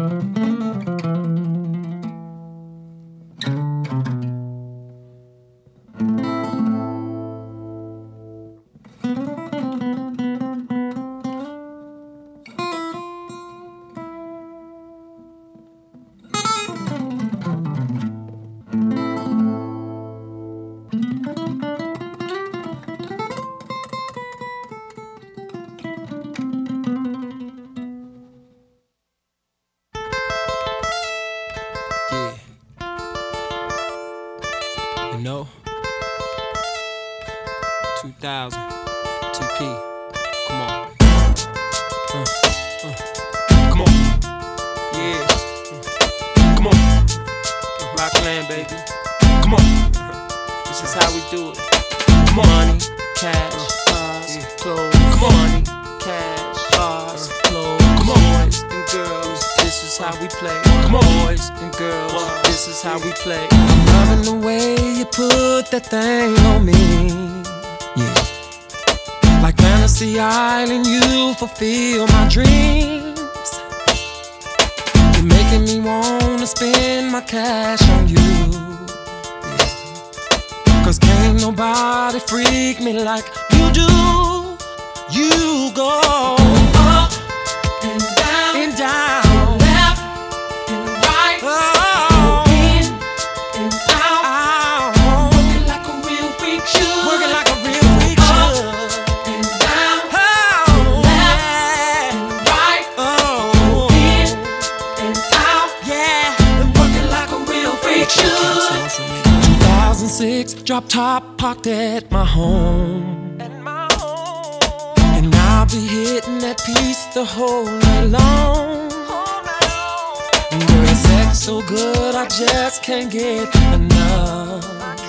You know, 2000, TP, come on, come on, yeah, come on, Rockland, baby, come on, this is how we do it, come on, money, cash, cars, clothes, come on, money, cash, cars, clothes, come on, boys and girls, this is how we play, come on, boys and girls, this is how we play. I'm loving the way you put that thing on me, yeah. Like Fantasy Island, you fulfill my dreams. You're making me wanna spend my cash on you, yeah. Cause can't nobody freak me like you do. You go up and down. Drop top parked at my home, and I'll be hitting that piece the whole night long. And girl, your sex so good, I just can't get enough.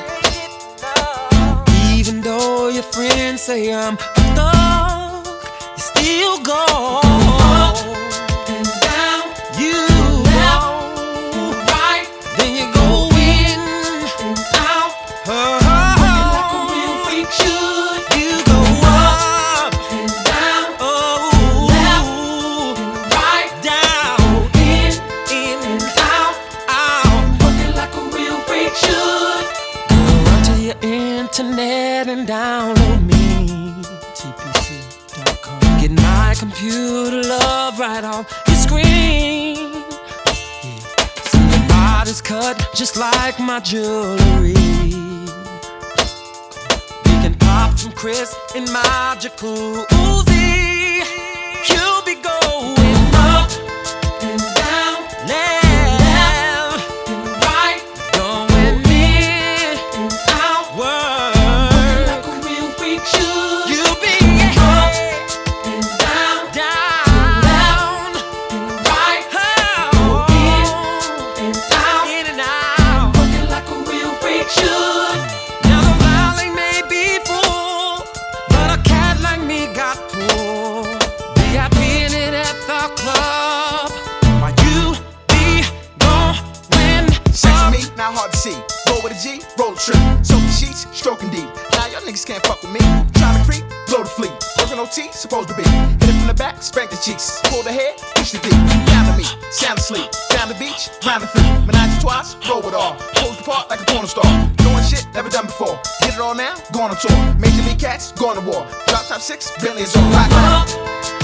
Even though your friends say I'm a thug, you still go up and down. You left and right, then you go in and out. Working like a real freak should. You go up and down, left and right, down, in and out. Working like a real freak should. Go run to your internet and download me, TPC.com. Get my computer love right off your screen. See your body's cut just like my jewelry. Pop some Chris in my jacuzzi. You'll be going up and down, left and right, going in and out. Working like a real freak should. You'll be up and down, left and right, in and out. Working like a real freak should. Not hard to see. Roll with a G, roll a tree. Soak the sheets, stroking deep. Now y'all niggas can't fuck with me. Tryna creep, blow the fleet. Working OT, supposed to be. Hit it from the back, spank the cheeks. Pull the head, push the deep. Down to me, sound asleep. Down the beach, round the feet. Menage twice, roll it all. Pose the part like a porn star. Doing shit never done before. Get it all now, going on tour. Major League Cats, going to war. Drop top 6, Bentley is on rock.